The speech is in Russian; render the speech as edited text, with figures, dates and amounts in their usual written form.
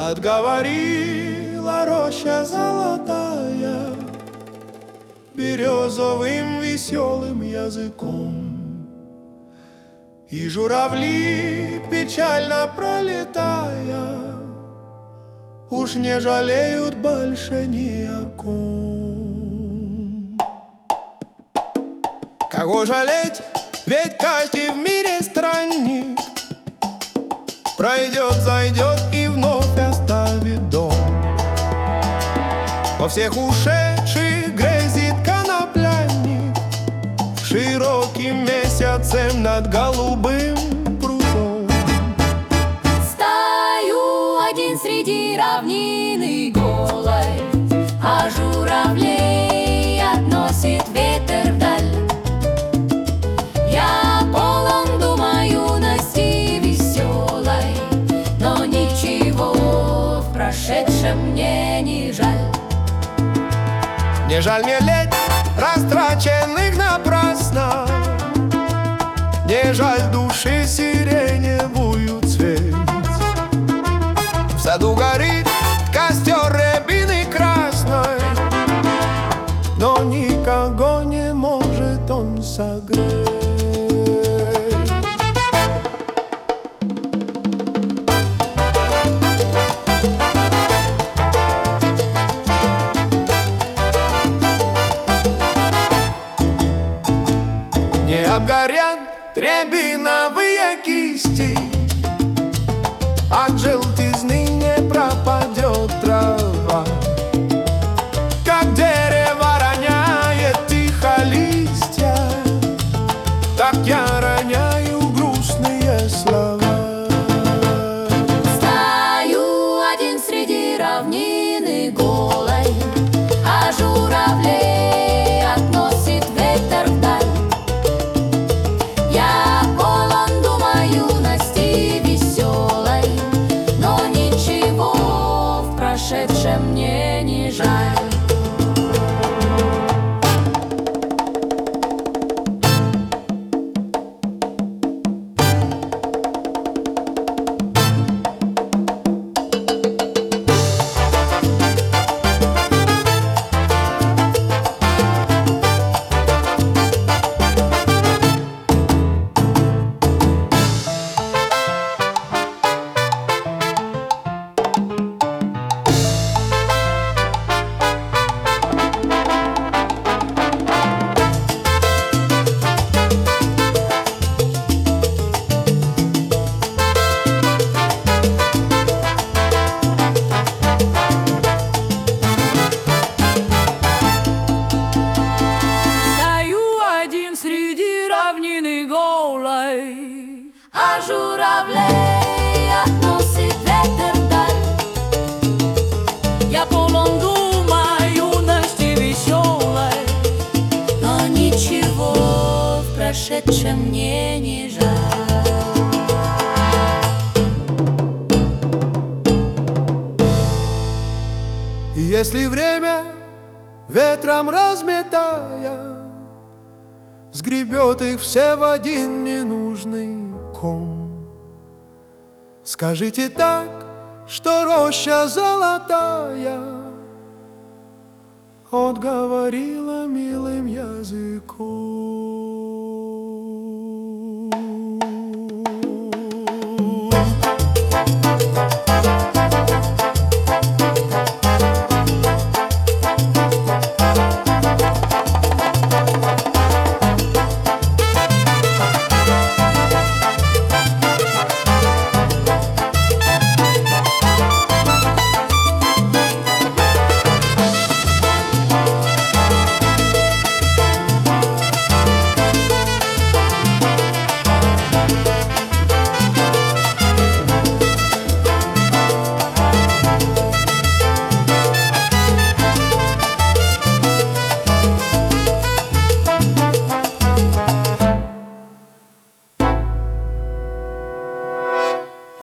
Отговорила роща золотая березовым веселым языком. И журавли, печально пролетая, уж не жалеют больше ни о ком. Кого жалеть, ведь каждый в мире странник пройдет, зайдет и вновь оставит дом. Во всех ушедших грезит конопляник широким месяцем над голубым прудом. Стою один среди равнины голой, а журавлей относит ветер вдаль. Я полон, думаю, юности веселой, но ничего в прошедшем мне не жаль. Не жаль мне лет, растраченных напрасно, не жаль души сиреневую цвет. В саду горит костер рябины красной, но никого не может он согреть. Не обгорят рябиновые кисти, от желтизны не пропадет трава. Как дерево роняет тихо листья, так я роняю грустные слова. Стою один среди равнины голой, а журавлей относит ветер вдаль. Я полон, думаю, юности веселой, но ничего в прошедшем мне не жаль. А журавлей относит ветер вдаль. Я полон, думаю, юности веселой, но ничего в прошедшем мне не жаль. И если время ветром разметая сгребет их все в один ненужный ком, скажите так, что роща золотая отговорила милым языком.